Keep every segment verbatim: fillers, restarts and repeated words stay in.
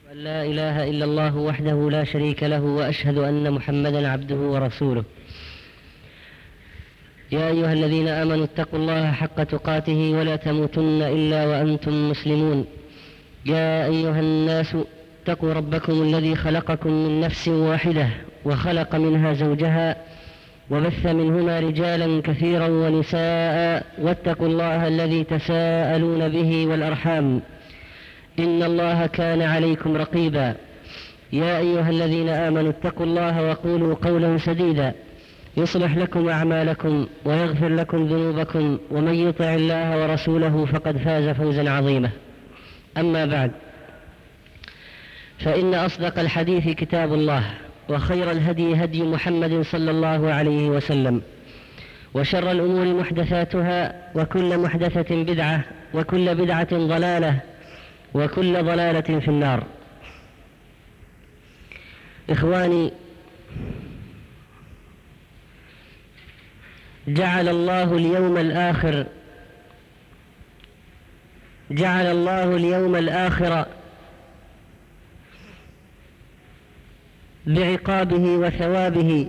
لا إله إلا الله وحده لا شريك له وأشهد أن محمدا عبده ورسوله. يا أيها الذين آمنوا اتقوا الله حق تقاته ولا تموتن إلا وأنتم مسلمون. يا أيها الناس اتقوا ربكم الذي خلقكم من نفس واحدة وخلق منها زوجها وبث منهما رجالا كثيرا ونساء واتقوا الله الذي تساءلون به والأرحام إن الله كان عليكم رقيبا. يا أيها الذين آمنوا اتقوا الله وقولوا قولا سديدا يصلح لكم أعمالكم ويغفر لكم ذنوبكم ومن يطع الله ورسوله فقد فاز فوزا عظيما. أما بعد، فإن أصدق الحديث كتاب الله، وخير الهدي هدي محمد صلى الله عليه وسلم، وشر الأمور محدثاتها وكل محدثة بدعة وكل بدعة ضلالة وكل ضلالة في النار. إخواني، جعل الله اليوم الآخر جعل الله اليوم الآخر بعقابه وثوابه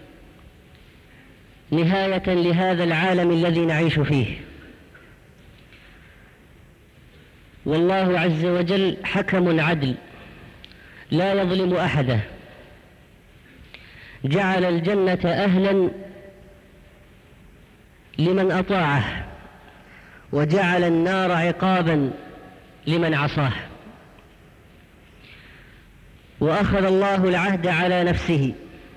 نهاية لهذا العالم الذي نعيش فيه. والله عز وجل حكم عدل لا يظلم أحدا، جعل الجنة أهلا لمن أطاعه وجعل النار عقابا لمن عصاه. وأخذ الله العهد على نفسه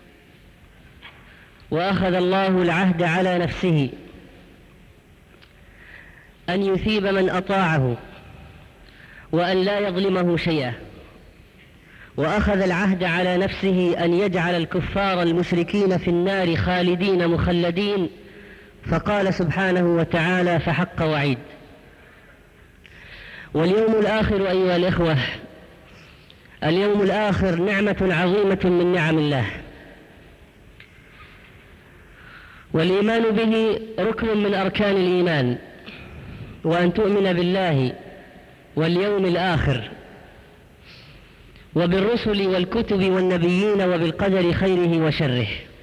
وأخذ الله العهد على نفسه أن يثيب من أطاعه وأن لا يظلمه شيئا، وأخذ العهد على نفسه أن يجعل الكفار المشركين في النار خالدين مخلدين، فقال سبحانه وتعالى: فحق وعيد. واليوم الآخر أيها الإخوة، اليوم الآخر نعمة عظيمة من نعم الله، والإيمان به ركن من أركان الإيمان، وأن تؤمن بالله واليوم الآخر وبالرسل والكتب والنبيين وبالقدر خيره وشره.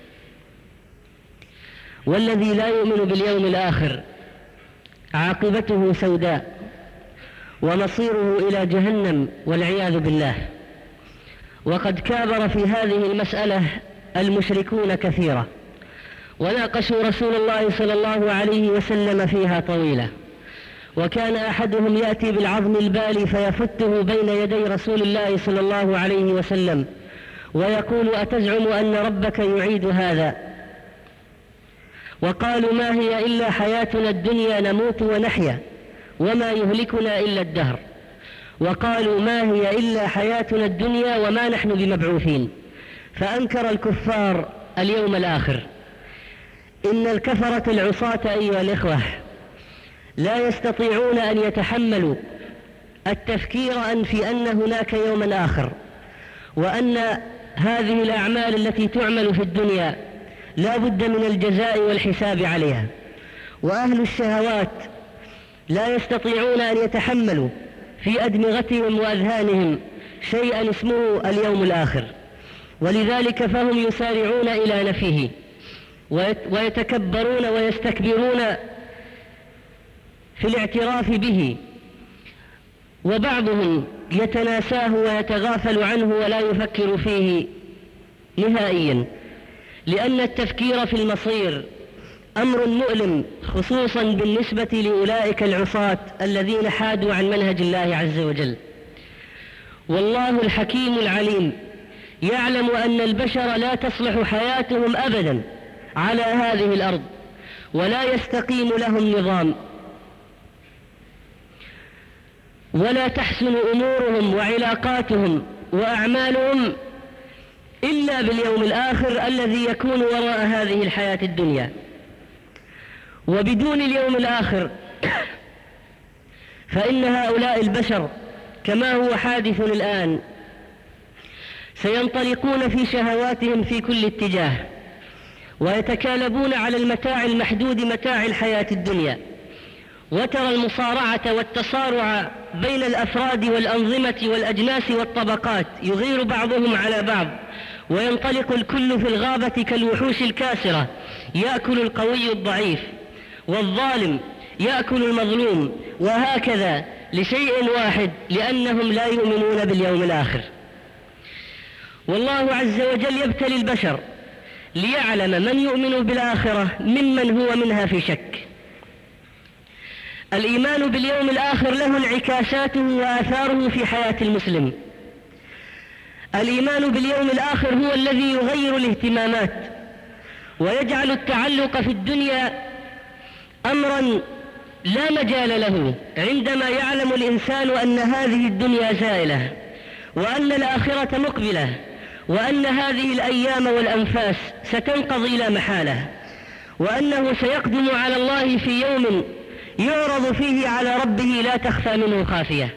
والذي لا يؤمن باليوم الآخر عاقبته سوداء ومصيره إلى جهنم والعياذ بالله. وقد كابر في هذه المسألة المشركون كثيرا، وناقشوا رسول الله صلى الله عليه وسلم فيها طويلة، وكان أحدهم يأتي بالعظم البالي فيفته بين يدي رسول الله صلى الله عليه وسلم ويقول: أتزعم أن ربك يعيد هذا؟ وقالوا: ما هي إلا حياتنا الدنيا نموت ونحيا وما يهلكنا إلا الدهر. وقالوا: ما هي إلا حياتنا الدنيا وما نحن بمبعوثين. فأنكر الكفار اليوم الآخر. إن الكفرة العصاة أيها الإخوة لا يستطيعون أن يتحملوا التفكير أن في أن هناك يوما آخر، وأن هذه الأعمال التي تعمل في الدنيا لا بد من الجزاء والحساب عليها. وأهل الشهوات لا يستطيعون أن يتحملوا في أدمغتهم وأذهانهم شيئا اسمه اليوم الآخر، ولذلك فهم يسارعون إلى نفيه ويتكبرون ويستكبرون في الاعتراف به، وبعضهم يتناساه ويتغافل عنه ولا يفكر فيه نهائيا، لأن التفكير في المصير أمر مؤلم، خصوصا بالنسبة لأولئك العصاة الذين حادوا عن منهج الله عز وجل. والله الحكيم العليم يعلم أن البشر لا تصلح حياتهم أبدا على هذه الأرض، ولا يستقيم لهم نظام، ولا تحسن أمورهم وعلاقاتهم وأعمالهم إلا باليوم الآخر الذي يكون وراء هذه الحياة الدنيا. وبدون اليوم الآخر فإن هؤلاء البشر كما هو حادث الآن سينطلقون في شهواتهم في كل اتجاه، ويتكالبون على المتاع المحدود متاع الحياة الدنيا، وترى المصارعة والتصارع بين الأفراد والأنظمة والأجناس والطبقات، يغير بعضهم على بعض، وينطلق الكل في الغابة كالوحوش الكاسرة، يأكل القوي الضعيف، والظالم يأكل المظلوم، وهكذا لشيء واحد، لأنهم لا يؤمنون باليوم الآخر. والله عز وجل يبتلي البشر ليعلم من يؤمن بالآخرة ممن هو منها في شك. الإيمان باليوم الآخر له انعكاساته وآثاره في حياة المسلم. الإيمان باليوم الآخر هو الذي يغير الاهتمامات ويجعل التعلق في الدنيا أمرا لا مجال له، عندما يعلم الإنسان أن هذه الدنيا زائلة، وأن الآخرة مقبلة، وأن هذه الأيام والأنفاس ستنقضي لا محالة، وأنه سيقدم على الله في يوم يعرض فيه على ربه لا تخفى منه خافية.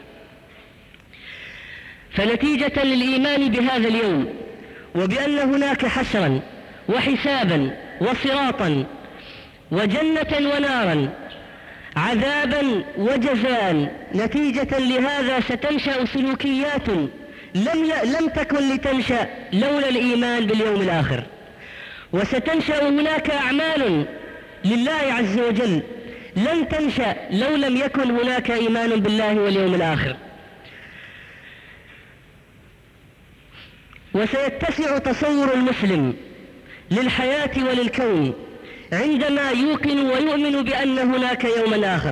فنتيجة للإيمان بهذا اليوم وبأن هناك حشرا وحسابا وصراطا وجنة ونارا، عذابا وجزاء، نتيجة لهذا ستنشأ سلوكيات لم لم تكن لتنشأ لولا الإيمان باليوم الآخر، وستنشأ هناك أعمال لله عز وجل لن تنشأ لو لم يكن هناك إيمان بالله واليوم الآخر. وسيتسع تصور المسلم للحياة وللكون عندما يوقن ويؤمن بأن هناك يوما آخر،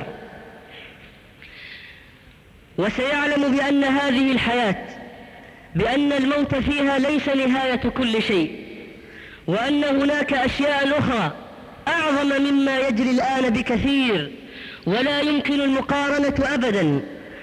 وسيعلم بأن هذه الحياة، بأن الموت فيها ليس نهاية كل شيء، وأن هناك أشياء أخرى أعظم مما يجري الآن بكثير ولا يمكن المقارنة أبدا،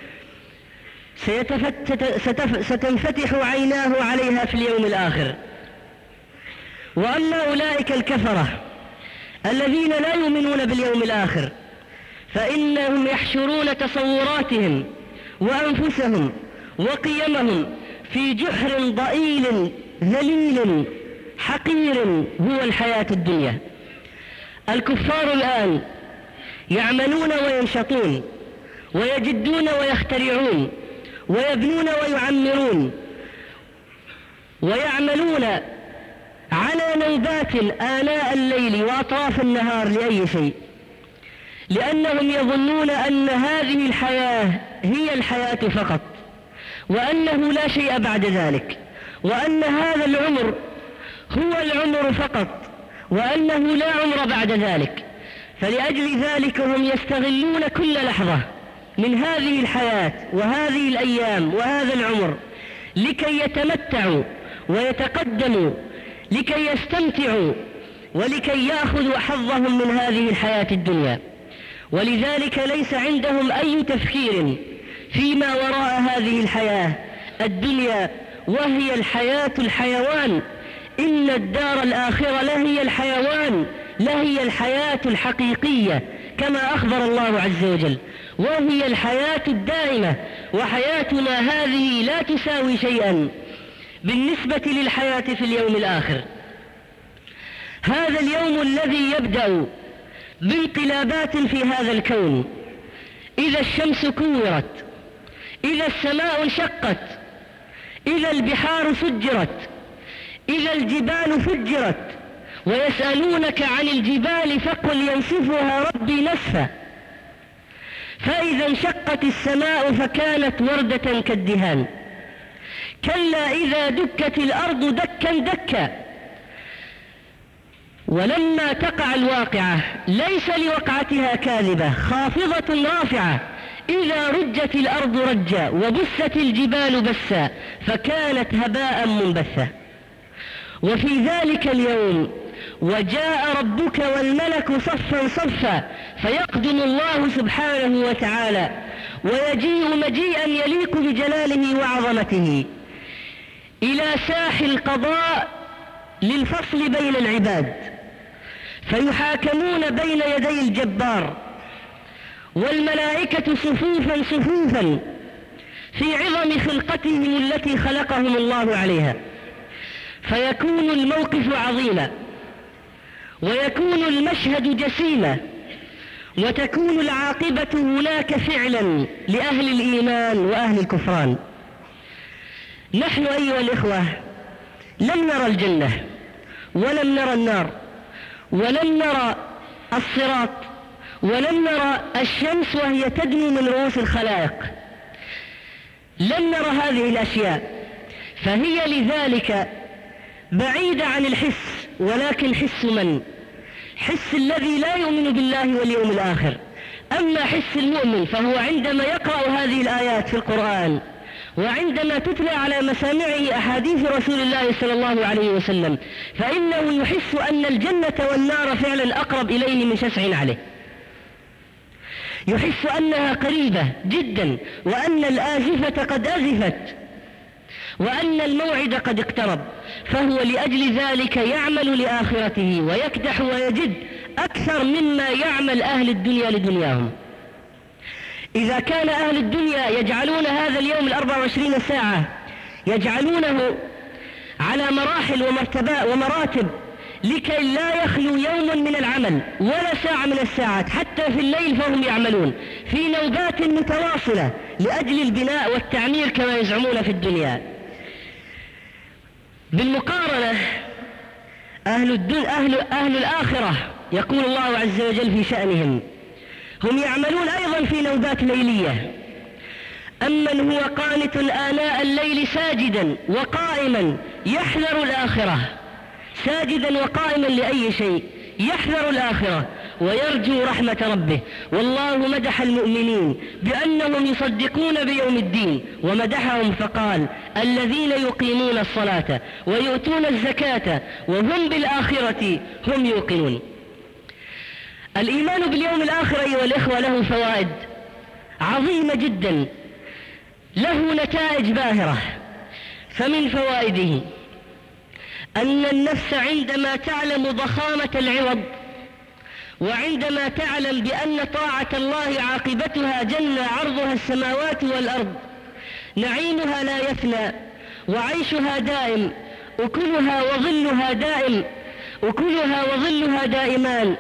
ستنفتح عيناه عليها في اليوم الآخر. وأما أولئك الكفرة الذين لا يؤمنون باليوم الآخر فإنهم يحشرون تصوراتهم وأنفسهم وقيمهم في جحر ضئيل ذليل حقير هو الحياة الدنيا. الكفار الآن يعملون وينشطون ويجدون ويخترعون ويبنون ويعمرون ويعملون على نوبات آناء الليل وأطراف النهار لأي شيء، لأنهم يظنون أن هذه الحياة هي الحياة فقط، وأنه لا شيء بعد ذلك، وأن هذا العمر هو العمر فقط، وأنه لا عمر بعد ذلك. فلأجل ذلك هم يستغلون كل لحظة من هذه الحياة وهذه الأيام وهذا العمر لكي يتمتعوا ويتقدموا، لكي يستمتعوا، ولكي يأخذوا حظهم من هذه الحياة الدنيا. ولذلك ليس عندهم أي تفكير فيما وراء هذه الحياة الدنيا، وهي الحياة الحيوان. إن الدار الآخرة لهي الحيوان، لهي الحياة الحقيقية كما أخبر الله عز وجل، وهي الحياة الدائمة، وحياتنا هذه لا تساوي شيئا بالنسبة للحياة في اليوم الآخر. هذا اليوم الذي يبدأ بانقلابات في هذا الكون، إذا الشمس كورت، إذا السماء انشقت، إذا البحار سجرت، إذا الجبال فجرت، ويسألونك عن الجبال فقل ينسفها ربي نسفا، فإذا انشقت السماء فكانت وردة كالدهان، كلا إذا دكت الأرض دكا دكا. ولما تقع الواقعة ليس لوقعتها كاذبة خافضة رافعة، إذا رجت الأرض رجا وبست الجبال بسا فكانت هباء منبثا. وفي ذلك اليوم وجاء ربك والملك صفا صفا، فيقدم الله سبحانه وتعالى ويجيء مجيئا يليق بجلاله وعظمته إلى ساح القضاء للفصل بين العباد، فيحاكمون بين يدي الجبار، والملائكة صفوفا صفوفا في عظم خلقتهم التي خلقهم الله عليها، فيكون الموقف عظيما، ويكون المشهد جسيما، وتكون العاقبة هناك فعلا لأهل الإيمان وأهل الكفران. نحن أيها الإخوة لم نرى الجنة ولم نرى النار ولم نرى الصراط ولم نرى الشمس وهي تدنو من رؤوس الخلائق، لم نرى هذه الأشياء، فهي لذلك بعيدة عن الحس. ولكن حس من؟ حس الذي لا يؤمن بالله واليوم الآخر. أما حس المؤمن فهو عندما يقرأ هذه الآيات في القرآن وعندما تتلى على مسامعه أحاديث رسول الله صلى الله عليه وسلم فإنه يحس أن الجنة والنار فعلا أقرب إليه من شسع عليه، يحس أنها قريبة جدا، وأن الآزفة قد أزفت، وأن الموعد قد اقترب، فهو لأجل ذلك يعمل لآخرته ويكدح ويجد أكثر مما يعمل أهل الدنيا لدنياهم. إذا كان أهل الدنيا يجعلون هذا اليوم الأربع وعشرين ساعة يجعلونه على مراحل ومرتبات ومراتب لكي لا يخلو يوم من العمل ولا ساعة من الساعات، حتى في الليل فهم يعملون في نوبات متواصلة لأجل البناء والتعمير كما يزعمون في الدنيا. بالمقارنة أهل, الدن أهل, أهل الآخرة يقول الله عز وجل في شأنهم هم يعملون أيضا في نوبات ليلية. أمن هو قانت آناء الليل ساجدا وقائما يحذر الآخرة، ساجدا وقائما لأي شيء، يحذر الآخرة ويرجو رحمة ربه. والله مدح المؤمنين بأنهم يصدقون بيوم الدين، ومدحهم فقال الذين يقيمون الصلاة ويؤتون الزكاة وهم بالآخرة هم يوقنون. الإيمان باليوم الآخر أيها الإخوة له فوائد عظيمة جدا، له نتائج باهرة. فمن فوائده أن النفس عندما تعلم ضخامة العوض، وعندما تعلم بأن طاعة الله عاقبتها جنة عرضها السماوات والأرض، نعيمها لا يفنى وعيشها دائم، أكلها وظلها دائم، أكلها وظلها دائمان،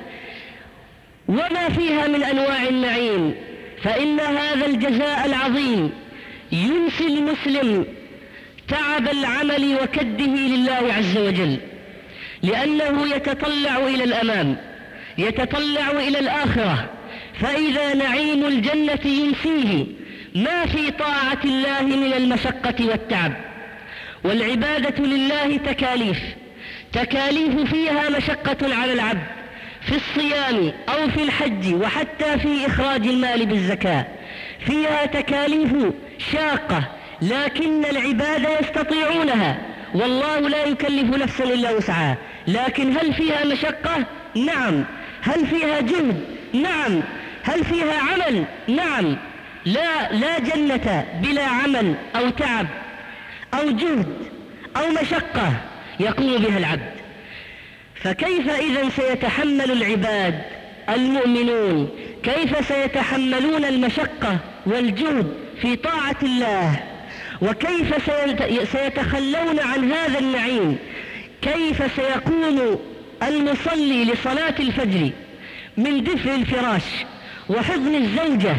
وما فيها من أنواع النعيم، فإن هذا الجزاء العظيم ينسي المسلم تعب العمل وكده لله عز وجل، لأنه يتطلع إلى الأمام، يتطلع إلى الآخرة، فإذا نعيم الجنة ينسيه ما في طاعة الله من المشقة والتعب. والعبادة لله تكاليف، تكاليف فيها مشقة على العبد في الصيام أو في الحج، وحتى في إخراج المال بالزكاة فيها تكاليف شاقة، لكن العبادة يستطيعونها، والله لا يكلف نفسا إلا وسعها. لكن هل فيها مشقة؟ نعم. هل فيها جهد؟ نعم. هل فيها عمل؟ نعم. لا لا جنة بلا عمل أو تعب أو جهد أو مشقة يقوم بها العبد. فكيف إذن سيتحمل العباد المؤمنون، كيف سيتحملون المشقة والجهد في طاعة الله، وكيف سيتخلون عن هذا النعيم؟ كيف سيقوم المصلي لصلاة الفجر من دفء الفراش وحضن الزوجة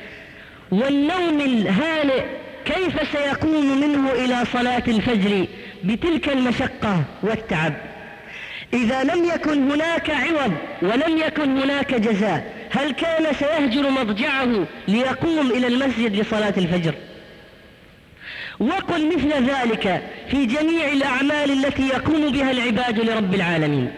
والنوم الهانئ، كيف سيقوم منه إلى صلاة الفجر بتلك المشقة والتعب؟ إذا لم يكن هناك عوض ولم يكن هناك جزاء، هل كان سيهجر مضجعه ليقوم إلى المسجد لصلاة الفجر؟ وقل مثل ذلك في جميع الأعمال التي يقوم بها العباد لرب العالمين.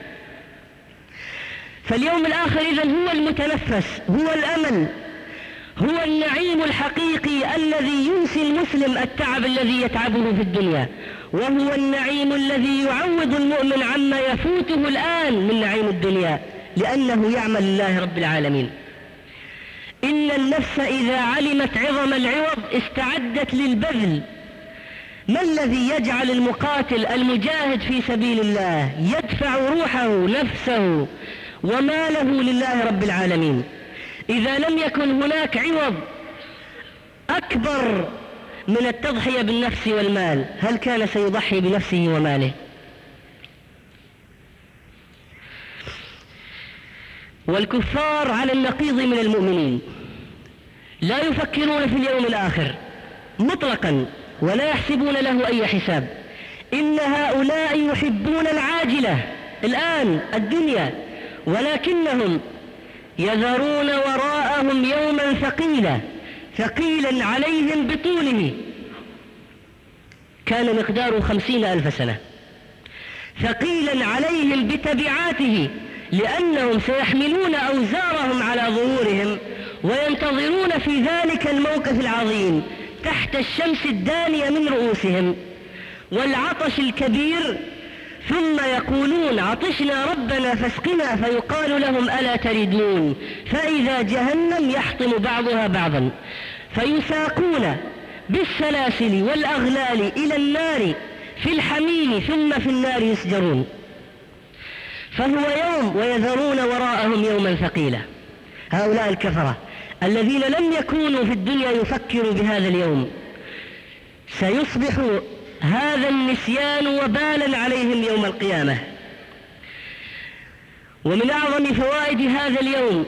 فاليوم الآخر إذن هو المتنفس، هو الأمل، هو النعيم الحقيقي الذي ينسي المسلم التعب الذي يتعبه في الدنيا، وهو النعيم الذي يعوض المؤمن عما يفوته الآن من نعيم الدنيا، لأنه يعمل لله رب العالمين. إن النفس إذا علمت عظم العوض استعدت للبذل. ما الذي يجعل المقاتل المجاهد في سبيل الله يدفع روحه نفسه وماله لله رب العالمين؟ إذا لم يكن هناك عوض أكبر من التضحية بالنفس والمال، هل كان سيضحي بنفسه وماله؟ والكفار على النقيض من المؤمنين، لا يفكرون في اليوم الآخر مطلقا ولا يحسبون له أي حساب. إن هؤلاء يحبون العاجلة الآن الدنيا، ولكنهم يذرون وراءهم يوما ثقيلا ثقيلا عليهم بطوله كان مقداره خمسين ألف سنة، ثقيلا عليهم بتبعاته، لأنهم سيحملون أوزارهم على ظهورهم وينتظرون في ذلك الموقف العظيم تحت الشمس الدانية من رؤوسهم والعطش الكبير، ثم يقولون عطشنا ربنا فاسقنا، فيقال لهم ألا تردون، فإذا جهنم يحطم بعضها بعضا، فيساقون بالسلاسل والأغلال إلى النار في الحميم ثم في النار يسجرون. فهو يوم ويذرون وراءهم يوما ثقيلا. هؤلاء الكفرة الذين لم يكونوا في الدنيا يفكروا بهذا اليوم، سيصبح هذا النسيان وبالا عليهم يوم القيامة. ومن أعظم فوائد هذا اليوم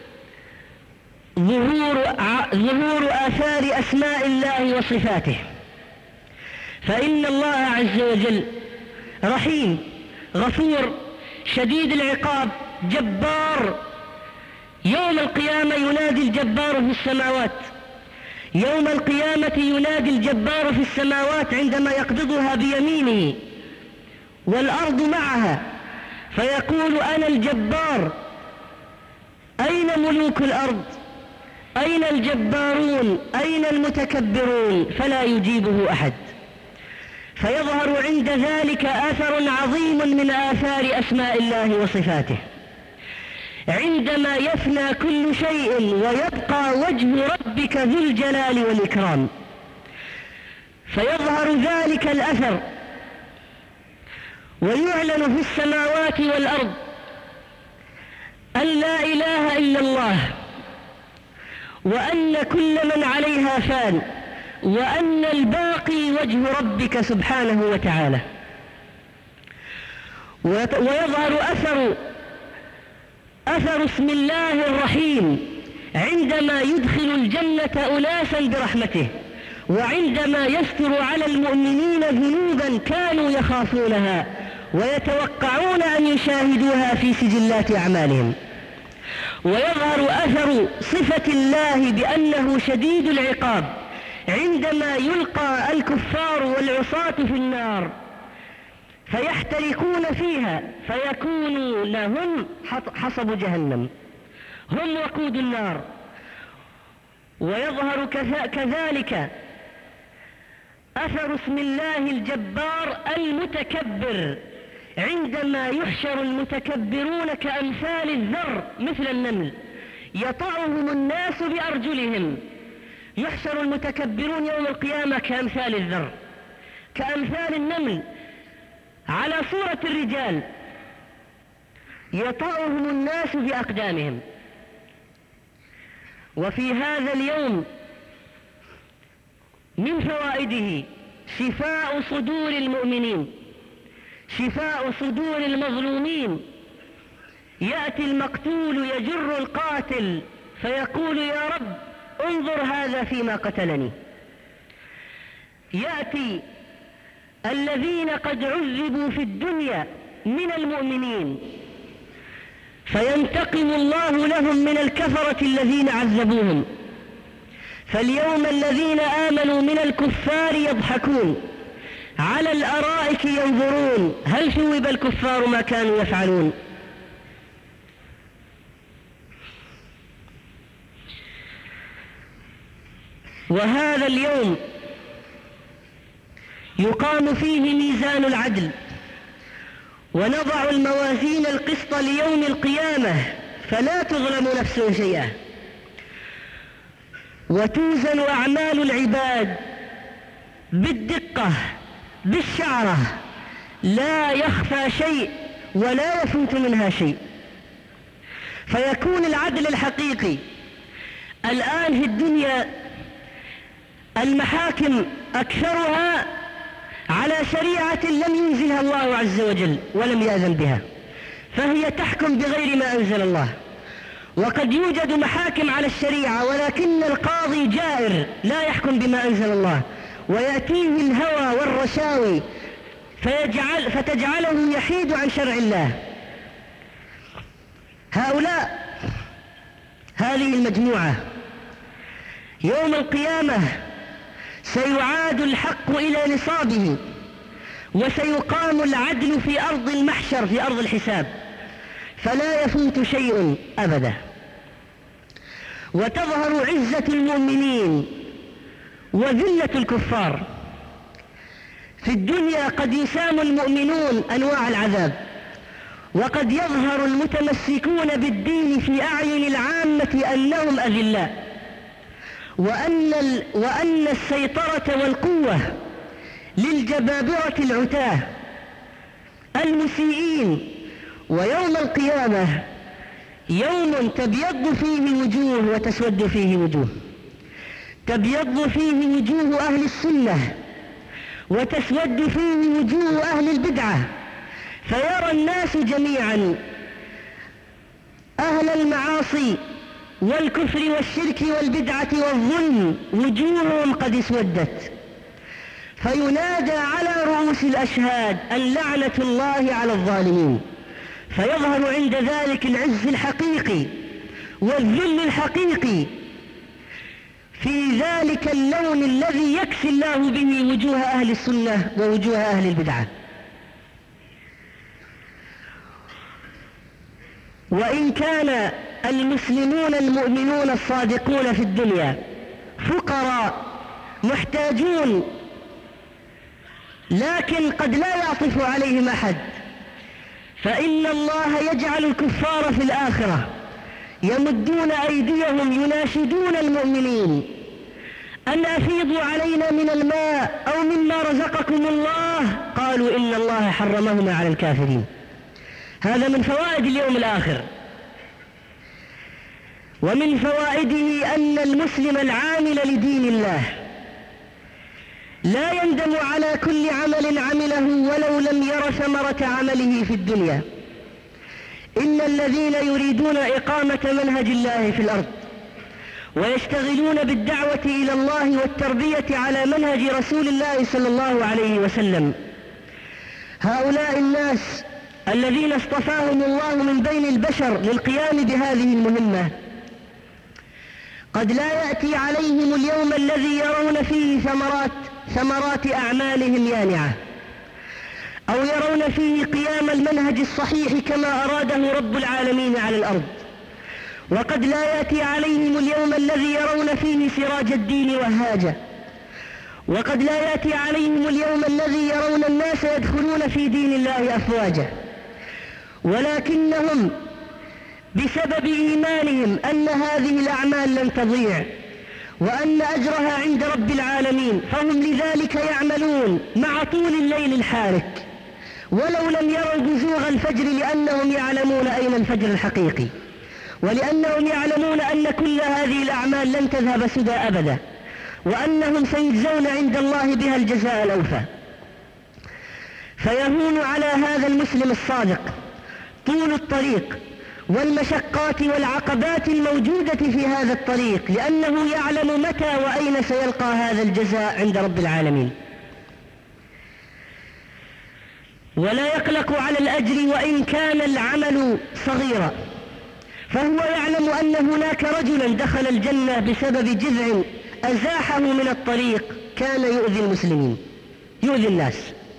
ظهور, ظهور آثار أسماء الله وصفاته، فإن الله عز وجل رحيم غفور شديد العقاب جبار. يوم القيامة ينادي الجبار في السماوات، يوم القيامة ينادي الجبار في السماوات عندما يقبضها بيمينه والأرض معها، فيقول أنا الجبار، أين ملوك الأرض؟ أين الجبارون؟ أين المتكبرون؟ فلا يجيبه أحد. فيظهر عند ذلك أثر عظيم من آثار أسماء الله وصفاته، عندما يفنى كل شيء ويبقى وجه ربك ذو الجلال والإكرام، فيظهر ذلك الأثر ويعلن في السماوات والأرض أن لا إله إلا الله، وأن كل من عليها فان، وأن الباقي وجه ربك سبحانه وتعالى. ويظهر أثر أثر اسم الله الرحيم عندما يدخل الجنة أناسا برحمته، وعندما يستر على المؤمنين ذنوبا كانوا يخافونها ويتوقعون أن يشاهدوها في سجلات أعمالهم. ويظهر أثر صفة الله بأنه شديد العقاب عندما يلقى الكفار والعصاة في النار فيحترقون فيها فيكونون هم حصب جهنم، هم وقود النار. ويظهر كذلك أثر اسم الله الجبار المتكبر عندما يحشر المتكبرون كأمثال الذر مثل النمل يطعهم الناس بأرجلهم. يحشر المتكبرون يوم القيامة كأمثال الذر، كأمثال النمل على صورة الرجال يطعهم الناس بأقدامهم. وفي هذا اليوم من فوائده شفاء صدور المؤمنين، شفاء صدور المظلومين. يأتي المقتول يجر القاتل فيقول يا رب انظر هذا فيما قتلني. يأتي الذين قد عذبوا في الدنيا من المؤمنين فينتقم الله لهم من الكفرة الذين عذبوهم. فاليوم الذين آمنوا من الكفار يضحكون على الأرائك ينظرون هل ثوب الكفار ما كانوا يفعلون. وهذا اليوم يقام فيه ميزان العدل، ونضع الموازين القسط ليوم القيامة فلا تظلم نفس شيئا، وتوزن أعمال العباد بالدقة بالشعرة، لا يخفى شيء ولا يفوت منها شيء، فيكون العدل الحقيقي. الآن في الدنيا المحاكم أكثرها على شريعة لم ينزلها الله عز وجل ولم يأذن بها، فهي تحكم بغير ما أنزل الله، وقد يوجد محاكم على الشريعة، ولكن القاضي جائر لا يحكم بما أنزل الله، ويأتيه الهوى والرشاوي فيجعل فتجعله يحيد عن شرع الله. هؤلاء هذه المجموعة يوم القيامة سيعاد الحق إلى نصابه، وسيقام العدل في أرض المحشر، في أرض الحساب، فلا يفوت شيء أبدا. وتظهر عزة المؤمنين وذلة الكفار. في الدنيا قد يسام المؤمنون أنواع العذاب، وقد يظهر المتمسكون بالدين في أعين العامة أنهم أذلاء، وأن, ال... وأن السيطرة والقوة للجبابرة العتاة المسيئين. ويوم القيامة يوم تبيض فيه وجوه وتسود فيه وجوه، تبيض فيه وجوه أهل السنة وتسود فيه وجوه أهل البدعة، فيرى الناس جميعا أهل المعاصي والكفر والشرك والبدعة والظلم وجوههم قد اسودت، فينادى على رؤوس الأشهاد أن لعنة الله على الظالمين، فيظهر عند ذلك العز الحقيقي والذل الحقيقي في ذلك اللون الذي يكسي الله به وجوه أهل السنة ووجوه أهل البدعة. وإن كان المسلمون المؤمنون الصادقون في الدنيا فقراء محتاجون، لكن قد لا يعطف عليهم أحد، فإن الله يجعل الكفار في الآخرة يمدون أيديهم يناشدون المؤمنين أن أفيضوا علينا من الماء أو مما رزقكم الله، قالوا إن الله حرمهما على الكافرين. هذا من فوائد اليوم الآخر. ومن فوائده أن المسلم العامل لدين الله لا يندم على كل عمل عمله ولو لم ير ثمرة عمله في الدنيا. إن الذين يريدون إقامة منهج الله في الأرض ويشتغلون بالدعوة إلى الله والتربية على منهج رسول الله صلى الله عليه وسلم، هؤلاء الناس الذين اصطفاهم الله من بين البشر للقيام بهذه المهمة قد لا يأتي عليهم اليوم الذي يرون فيه ثمرات ثمرات أعمالهم يانعة، أو يرون فيه قيام المنهج الصحيح كما أراده رب العالمين على الأرض، وقد لا يأتي عليهم اليوم الذي يرون فيه سراج الدين وهاجة، وقد لا يأتي عليهم اليوم الذي يرون الناس يدخلون في دين الله أفواجا، ولكنهم بسبب إيمانهم أن هذه الأعمال لن تضيع وأن أجرها عند رب العالمين، فهم لذلك يعملون مع طول الليل الحارك ولو لم يروا بزوغ الفجر، لأنهم يعلمون أين الفجر الحقيقي، ولأنهم يعلمون أن كل هذه الأعمال لن تذهب سدى أبدا، وأنهم سيجزون عند الله بها الجزاء الأوفى. فيهون على هذا المسلم الصادق طول الطريق والمشقات والعقبات الموجودة في هذا الطريق، لأنه يعلم متى وأين سيلقى هذا الجزاء عند رب العالمين، ولا يقلق على الأجر وإن كان العمل صغيرا، فهو يعلم أن هناك رجلا دخل الجنة بسبب جذع أزاحه من الطريق كان يؤذي المسلمين، يؤذي الناس،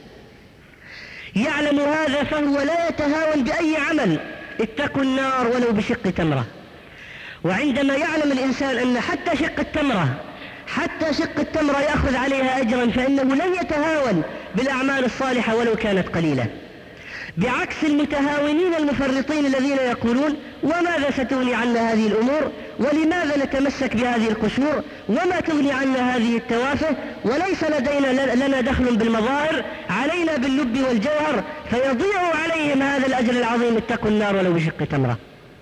يعلم هذا فهو لا يتهاون بأي عمل، اتقوا النار ولو بشق تمرة. وعندما يعلم الإنسان أن حتى شق التمرة حتى شق التمرة يأخذ عليها أجرا، فإنه لن يتهاون بالأعمال الصالحة ولو كانت قليلة، بعكس المتهاونين المفرطين الذين يقولون وماذا ستغني عنا هذه الأمور، ولماذا نتمسك بهذه القشور، وما تغني عنا هذه التوافه، وليس لدينا لنا دخل بالمظاهر، علينا باللب والجوهر، فيضيع عليهم هذا الأجر العظيم، اتقوا النار ولو بشق تمرة.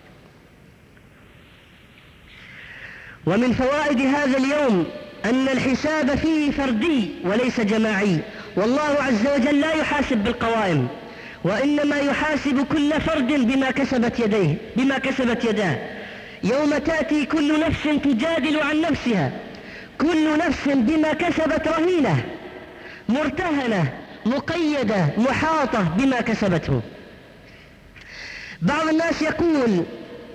ومن فوائد هذا اليوم أن الحساب فيه فردي وليس جماعي، والله عز وجل لا يحاسب بالقوائم، وإنما يحاسب كل فرد بما كسبت يديه بما كسبت يداه. يوم تأتي كل نفس تجادل عن نفسها، كل نفس بما كسبت رهينة، مرتهنة، مقيدة، محاطة بما كسبته. بعض الناس يقول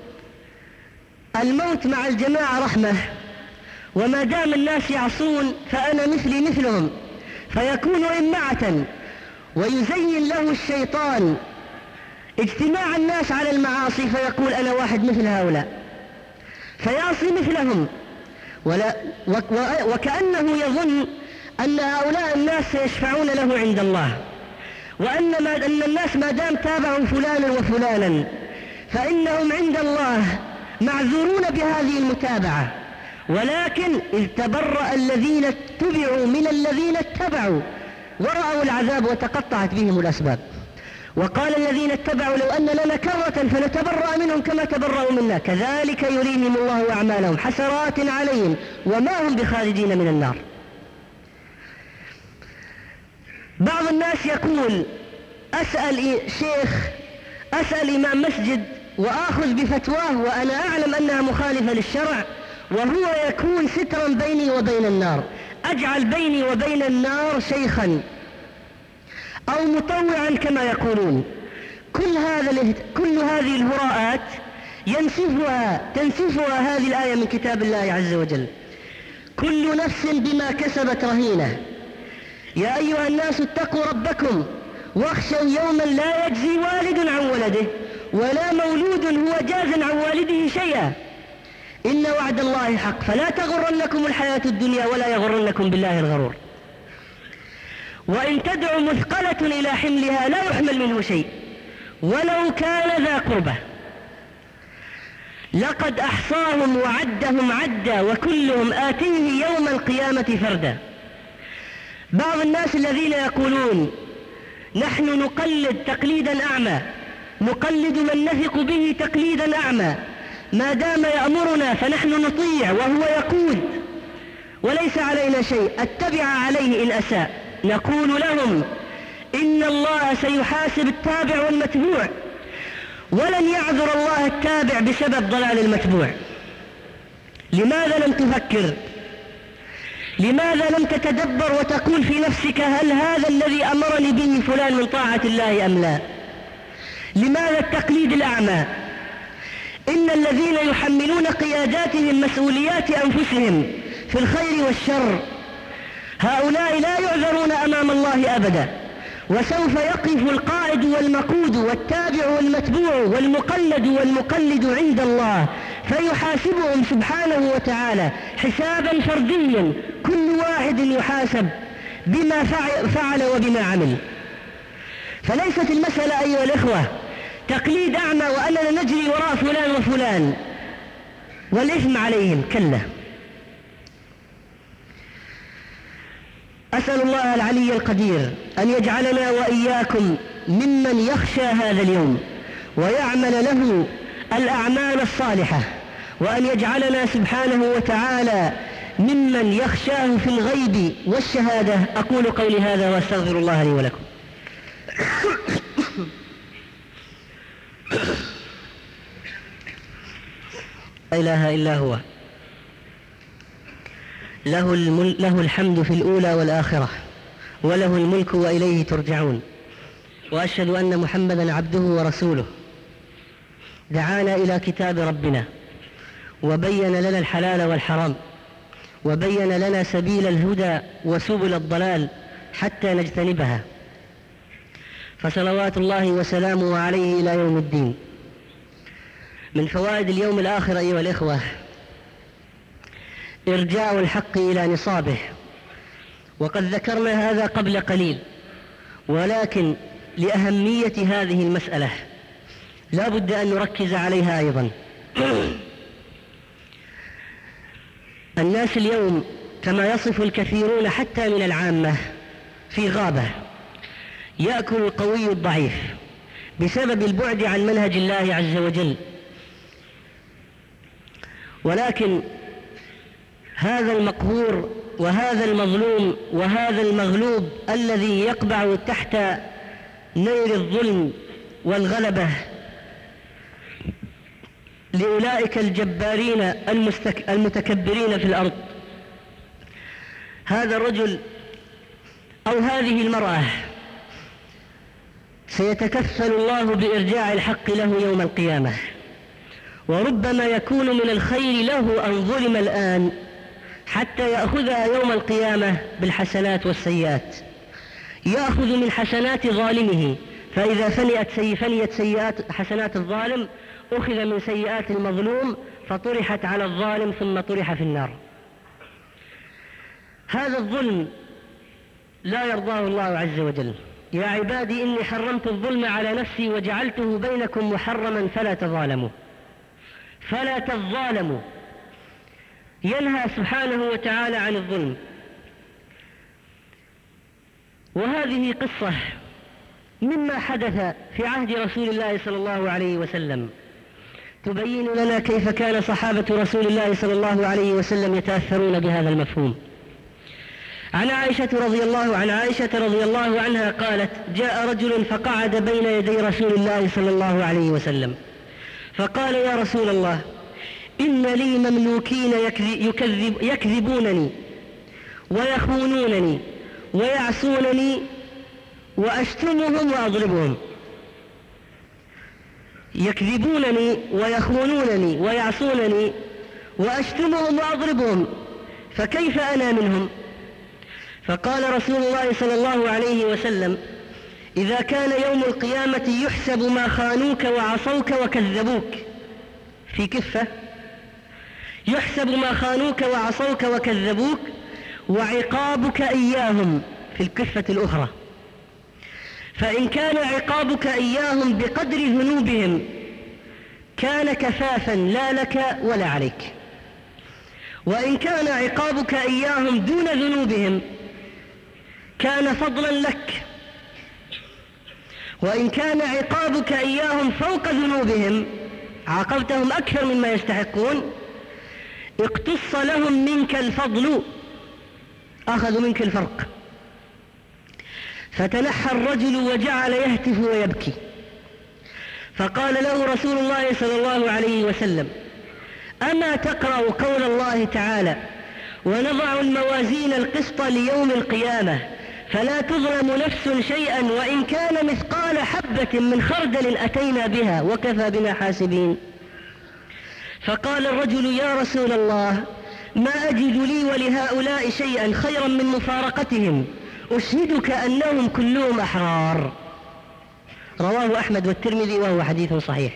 الموت مع الجماعة رحمة، وما دام الناس يعصون فأنا مثلي مثلهم، فيكون إمعة، ويزين له الشيطان اجتماع الناس على المعاصي، فيقول أنا واحد مثل هؤلاء فيعصي مثلهم، ولا وكأنه يظن أن هؤلاء الناس سيشفعون له عند الله، وأن ما أن الناس ما دام تابعوا فلانا وفلانا فإنهم عند الله معذورون بهذه المتابعة. ولكن إذ تبرأ الذين اتبعوا من الذين اتبعوا ورأوا العذاب وتقطعت بهم الأسباب. وقال الذين اتبعوا لو أن لنا كرة فنتبرأ منهم كما تبرأوا منا كذلك يريهم الله أعمالهم حسرات عليهم وما هم بخارجين من النار. بعض الناس يقول أسأل شيخ، أسأل إمام مسجد وآخذ بفتواه وأنا أعلم أنها مخالفة للشرع، وهو يكون سترا بيني وبين النار، أجعل بيني وبين النار شيخا أو مطوعا كما يقولون. كل هذا كل هذه الهراءات ينسفها تنسفها هذه الآية من كتاب الله عز وجل: كل نفس بما كسبت رهينة. يا أيها الناس اتقوا ربكم واخشوا يوما لا يجزي والد عن ولده ولا مولود هو جاز عن والده شيئا إن وعد الله حق فلا تغرنكم الحياة الدنيا ولا يغرنكم بالله الغرور. وإن تدع مثقلة إلى حملها لا يحمل منه شيء ولو كان ذا قربة لقد أحصاهم وعدهم عدا وكلهم آتيه يوم القيامة فردا. بعض الناس الذين يقولون نحن نقلد تقليدا أعمى، نقلد من نثق به تقليدا أعمى، ما دام يأمرنا فنحن نطيع وهو يقود وليس علينا شيء، اتبع عليه إن أساء. نقول لهم إن الله سيحاسب التابع والمتبوع، ولن يعذر الله التابع بسبب ضلال المتبوع. لماذا لم تفكر؟ لماذا لم تتدبر وتقول في نفسك هل هذا الذي أمرني به فلان من طاعة الله أم لا؟ لماذا التقليد الأعمى؟ إن الذين يحملون قياداتهم مسؤوليات أنفسهم في الخير والشر هؤلاء لا يعذرون أمام الله أبدا، وسوف يقف القائد والمقود والتابع والمتبوع والمقلد والمقلد عند الله فيحاسبهم سبحانه وتعالى حسابا فرديا، كل واحد يحاسب بما فعل وبما عمل. فليست المسألة أيها الإخوة تقليد أعمى وأننا نجري وراء فلان وفلان والإثم عليهم، كلا. أسأل الله العلي القدير أن يجعلنا وإياكم ممن يخشى هذا اليوم ويعمل له الأعمال الصالحة، وأن يجعلنا سبحانه وتعالى ممن يخشاه في الغيب والشهادة. أقول قولي هذا وأستغفر الله لي ولكم. لا إله إلا هو، له, له الحمد في الأولى والآخرة، وله الملك وإليه ترجعون. وأشهد أن محمدا عبده ورسوله دعانا إلى كتاب ربنا وبين لنا الحلال والحرام وبين لنا سبيل الهدى وسبل الضلال حتى نجتنبها، فصلوات الله وسلامه عليه إلى يوم الدين. من فوائد اليوم الآخر أيها الإخوة إرجاع الحق إلى نصابه، وقد ذكرنا هذا قبل قليل، ولكن لأهمية هذه المسألة لا بد أن نركز عليها أيضا. الناس اليوم كما يصف الكثيرون حتى من العامة في غابة، يأكل القوي الضعيف بسبب البعد عن منهج الله عز وجل. ولكن هذا المقهور وهذا المظلوم وهذا المغلوب الذي يقبع تحت نير الظلم والغلبة لأولئك الجبارين المستك... المتكبرين في الأرض. هذا الرجل أو هذه المرأة سيتكفل الله بإرجاع الحق له يوم القيامة، وربما يكون من الخير له أن ظلم الآن حتى يأخذها يوم القيامة بالحسنات والسيئات. يأخذ من حسنات ظالمه، فإذا فنيت, سي... فنيت سيئات حسنات الظالم أخذ من سيئات المظلوم فطرحت على الظالم ثم طرح في النار. هذا الظلم لا يرضاه الله عز وجل. يا عبادي إني حرمت الظلم على نفسي وجعلته بينكم محرما فلا تظالموا فلا تظالموا. ينهى سبحانه وتعالى عن الظلم. وهذه قصة مما حدث في عهد رسول الله صلى الله عليه وسلم تبين لنا كيف كان صحابة رسول الله صلى الله عليه وسلم يتأثرون بهذا المفهوم. عن عائشة رضي الله عن عائشة رضي الله عنها قالت: جاء رجل فقعد بين يدي رسول الله صلى الله عليه وسلم فقال: يا رسول الله، إن لي مملوكين يكذب يكذبونني ويخونونني ويعصونني وأشتمهم وأضربهم. يكذبونني ويخونونني ويعصونني وأشتمهم وأضربهم، فكيف أنا منهم؟ فقال رسول الله صلى الله عليه وسلم: إذا كان يوم القيامة يحسب ما خانوك وعصوك وكذبوك في كفة، يحسب ما خانوك وعصوك وكذبوك وعقابك إياهم في الكفة الأخرى، فإن كان عقابك إياهم بقدر ذنوبهم كان كفافا لا لك ولا عليك، وإن كان عقابك إياهم دون ذنوبهم كان فضلا لك، وإن كان عقابك إياهم فوق ذنوبهم عاقبتهم أكثر مما يستحقون اقتص لهم منك الفضل، أخذوا منك الفرق. فتنحى الرجل وجعل يهتف ويبكي، فقال له رسول الله صلى الله عليه وسلم: أما تقرأ قول الله تعالى: ونضع الموازين القسط ليوم القيامة فلا تظلم نفس شيئا وإن كان مثقال حبة من خردل أتينا بها وكفى بنا حاسبين. فقال الرجل: يا رسول الله، ما أجد لي ولهؤلاء شيئا خيرا من مفارقتهم، أشهدك أنهم كلهم أحرار. رواه أحمد والترمذي وهو حديث صحيح.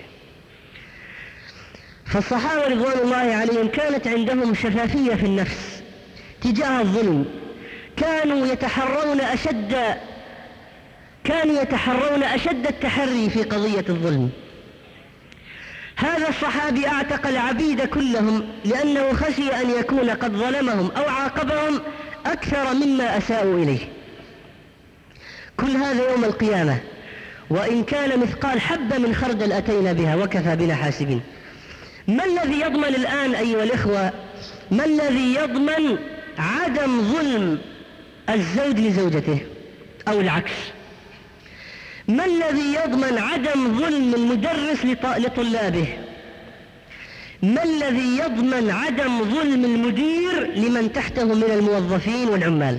فالصحابة رضوان الله عليهم كانت عندهم شفافية في النفس تجاه الظلم، كانوا يتحرون أشد كانوا يتحرون أشد التحري في قضية الظلم. هذا الصحابي أعتق العبيد كلهم لأنه خشي أن يكون قد ظلمهم أو عاقبهم أكثر مما أساءوا إليه. كل هذا يوم القيامة، وإن كان مثقال حبة من خردل أتينا بها وكفى بنا حاسبين. ما الذي يضمن الآن أيها الإخوة، ما الذي يضمن عدم ظلم الزوج لزوجته أو العكس؟ ما الذي يضمن عدم ظلم المدرس لطلابه؟ ما الذي يضمن عدم ظلم المدير لمن تحته من الموظفين والعمال؟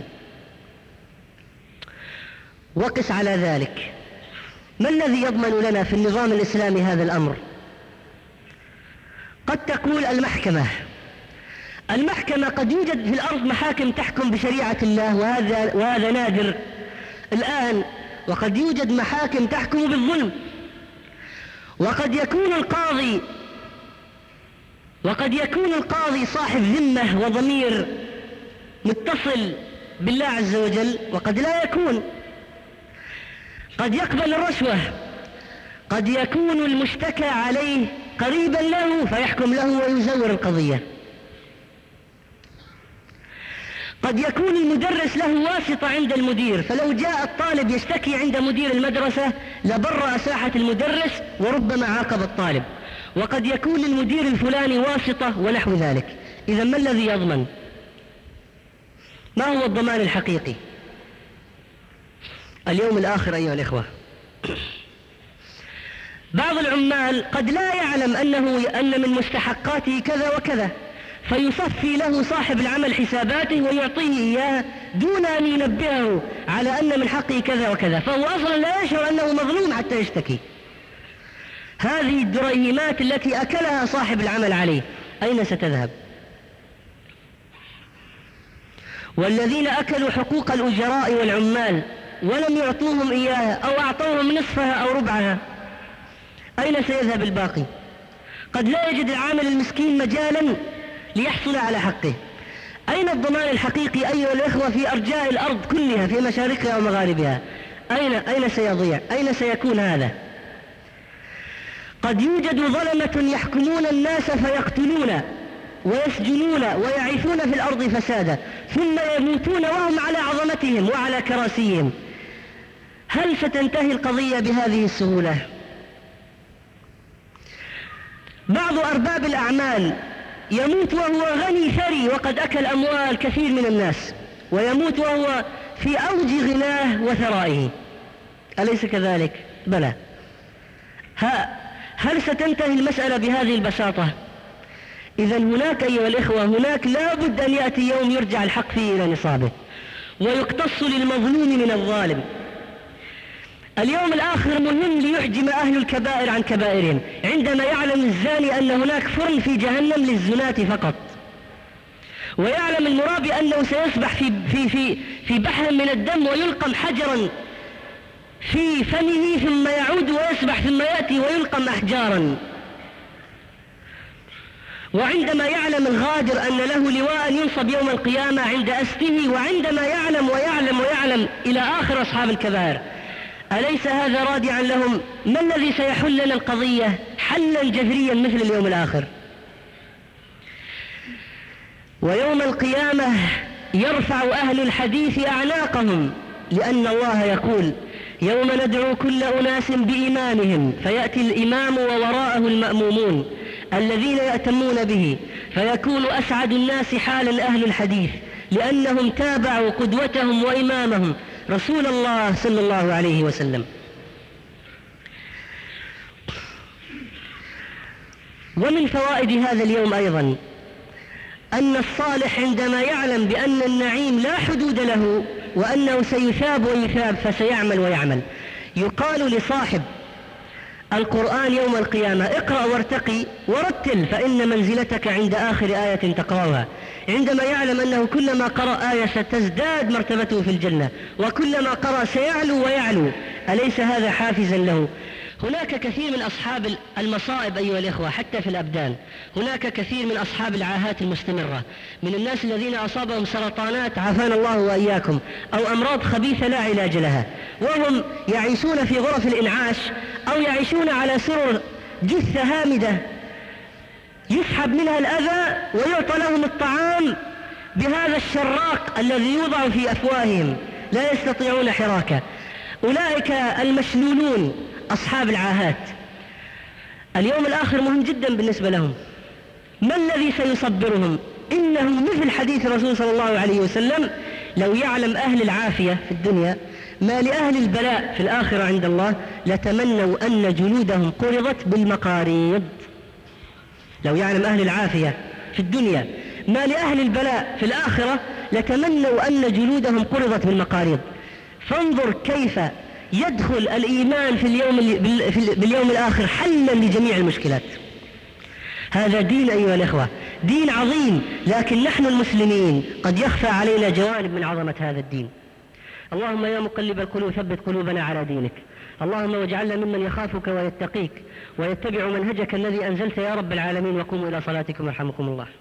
وقس على ذلك، ما الذي يضمن لنا في النظام الإسلامي هذا الأمر؟ قد تقول المحكمة المحكمة قد يوجد في الأرض محاكم تحكم بشريعة الله، وهذا, وهذا نادر الآن، وقد يوجد محاكم تحكم بالظلم، وقد يكون القاضي وقد يكون القاضي صاحب ذمة وضمير متصل بالله عز وجل، وقد لا يكون. قد يقبل الرشوة، قد يكون المشتكى عليه قريبا له فيحكم له ويزور القضية. قد يكون المدرس له واسطة عند المدير، فلو جاء الطالب يشتكي عند مدير المدرسة لبرأ ساحة المدرس وربما عاقب الطالب. وقد يكون المدير الفلاني واسطة ونحو ذلك. إذا ما الذي يضمن؟ ما هو الضمان الحقيقي؟ اليوم الآخر أيها الإخوة، بعض العمال قد لا يعلم أنه أن من مستحقاته كذا وكذا، فيصفي له صاحب العمل حساباته ويعطيه إياها دون أن ينبهه على أن من حقه كذا وكذا، فهو أصلا لا يشعر أنه مظلوم حتى يشتكي. هذه الدريهمات التي أكلها صاحب العمل عليه أين ستذهب؟ والذين أكلوا حقوق الأجراء والعمال ولم يعطوهم إياها أو أعطوهم نصفها أو ربعها، أين سيذهب الباقي؟ قد لا يجد العامل المسكين مجالا ليحصل على حقه. أين الضمان الحقيقي أيها الإخوة في أرجاء الأرض كلها في مشارقها ومغاربها؟ أين, أين سيضيع؟ أين سيكون هذا؟ قد يوجد ظلمة يحكمون الناس فيقتلون ويسجنون ويعيثون في الأرض فسادا، ثم يموتون وهم على عظمتهم وعلى كراسيهم. هل ستنتهي القضية بهذه السهولة؟ بعض أرباب الأعمال يموت وهو غني ثري وقد أكل أموال كثير من الناس، ويموت وهو في أوج غناه وثرائه، أليس كذلك؟ بلى. هل ستنتهي المسألة بهذه البساطة؟ إذا هناك أيها الإخوة هناك لابد أن يأتي يوم يرجع الحق فيه إلى نصابه ويقتص للمظلوم من الظالم. اليوم الآخر مهم ليحجم أهل الكبائر عن كبائرهم، عندما يعلم الزاني أن هناك فرن في جهنم للزنات فقط، ويعلم المرابي أنه سيسبح في, في, في, في بحر من الدم ويلقم حجرا في فمه ثم يعود ويسبح ثم يأتي ويلقم أحجارا. وعندما يعلم الغادر أن له لواء ينصب يوم القيامة عند أسته، وعندما يعلم ويعلم ويعلم إلى آخر أصحاب الكبائر، أليس هذا رادعا لهم؟ ما الذي سيحل لنا القضية حلا جذريا مثل اليوم الآخر؟ ويوم القيامة يرفع أهل الحديث أعناقهم، لأن الله يقول يوم ندعو كل أناس بإمامهم، فيأتي الإمام ووراءه المأمومون الذين يأتمون به، فيكون أسعد الناس حالا أهل الحديث، لأنهم تابعوا قدوتهم وإمامهم رسول الله صلى الله عليه وسلم. ومن فوائد هذا اليوم أيضا أن الصالح عندما يعلم بأن النعيم لا حدود له وأنه سيثاب ويثاب فسيعمل ويعمل، يقال لصاحب القرآن يوم القيامة اقرأ وارتقي ورتل فإن منزلتك عند آخر آية تقرأها. عندما يعلم أنه كلما قرأ آية ستزداد مرتبته في الجنة، وكلما قرأ سيعلو ويعلو، أليس هذا حافزا له؟ هناك كثير من أصحاب المصائب أيها الإخوة حتى في الأبدان، هناك كثير من أصحاب العاهات المستمرة، من الناس الذين أصابهم سرطانات عافانا الله وإياكم، أو أمراض خبيثة لا علاج لها، وهم يعيشون في غرف الإنعاش أو يعيشون على سرر جثة هامدة يسحب منها الأذى ويعطى لهم الطعام بهذا الشراق الذي يوضع في أفواههم، لا يستطيعون حراكه. أولئك المشلولون أصحاب العاهات اليوم الآخر مهم جدا بالنسبة لهم. ما الذي سيصبرهم؟ إنه مثل حديث الرسول صلى الله عليه وسلم: لو يعلم أهل العافية في الدنيا ما لأهل البلاء في الآخرة عند الله لتمنوا أن جلودهم قرضت بالمقاريض. لو يعلم أهل العافية في الدنيا ما لأهل البلاء في الآخرة لتمنوا أن جلودهم قرضت بالمقاريض. فانظر كيف يدخل الإيمان في اليوم باليوم الآخر حلا لجميع المشكلات. هذا دين أيها الإخوة، دين عظيم، لكن نحن المسلمين قد يخفى علينا جوانب من عظمة هذا الدين. اللهم يا مقلب القلوب ثبت قلوبنا على دينك، اللهم واجعلنا ممن يخافك ويتقيك ويتبع منهجك الذي أنزلت يا رب العالمين. وقوموا إلى صلاتكم يرحمكم الله.